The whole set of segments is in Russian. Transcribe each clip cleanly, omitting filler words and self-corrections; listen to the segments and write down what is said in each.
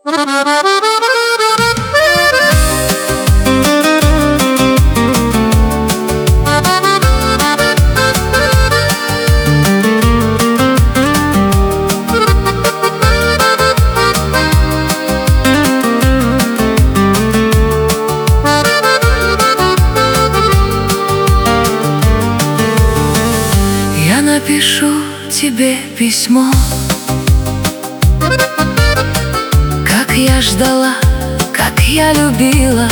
Я напишу тебе письмо, как я ждала, как я любила.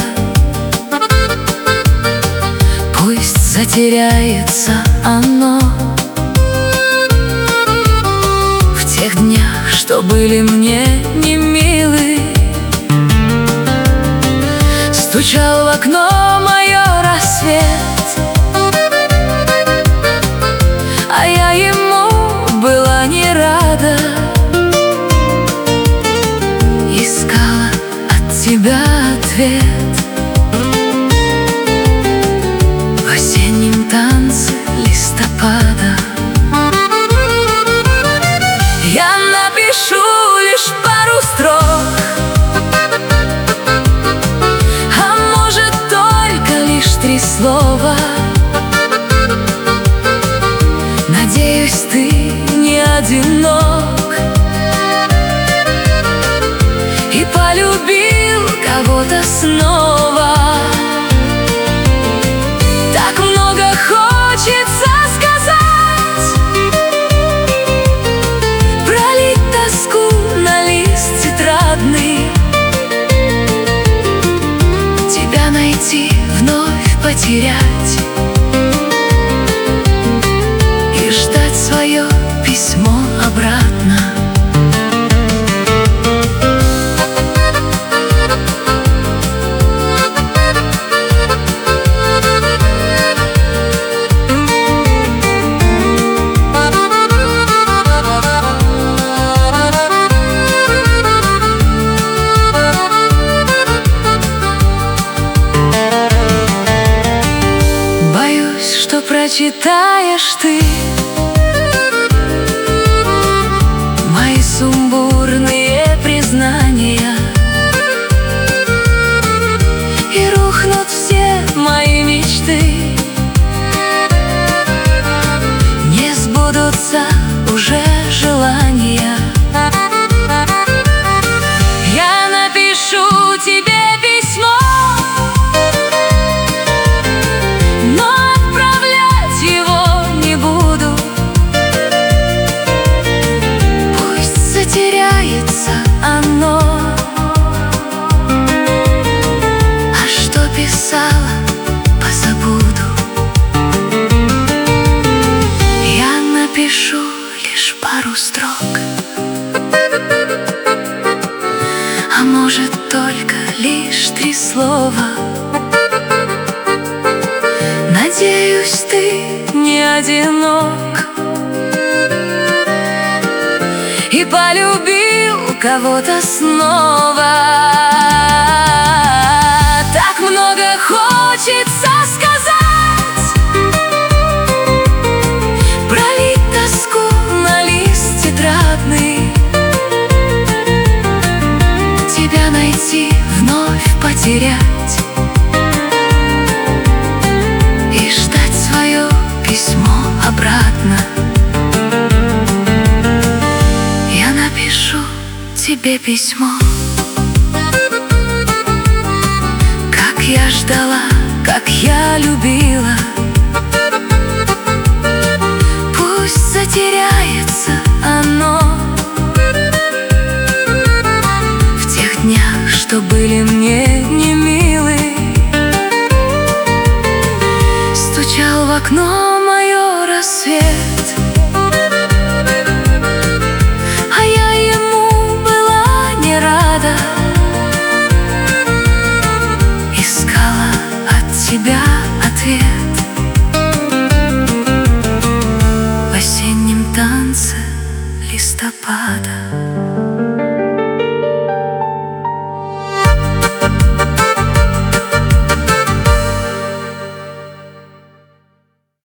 Пусть затеряется оно в тех днях, что были мне не милы. Стучал в окно мое рассвет, а я ему была не рада. Искала от тебя ответ в осеннем танце листопада. Я напишу лишь пару строк, а может только лишь 3 слова. Надеюсь, ты не одинок и полюбил кого-то снова. Так много хочется сказать, пролить тоску на лист тетрадный, тебя найти, вновь потерять и ждать свое письмо обратно. Боюсь, что прочитаешь ты мои сумбурные признания, и рухнут все мои мечты, не сбудутся уже желания. Я напишу тебе письмо, но отправлять его не буду. Пусть затеряется оно, а что писала, позабуду. Я напишу лишь пару строк, а может только лишь 3 слова. Надеюсь, ты не одинок и полюбил кого-то снова. Так много хочется сказать, пролить тоску на лист тетрадный, тебя найти, вновь потерять и ждать свое письмо обратно. Я напишу тебе письмо, как я ждала, как я любила. Пусть затеряется оно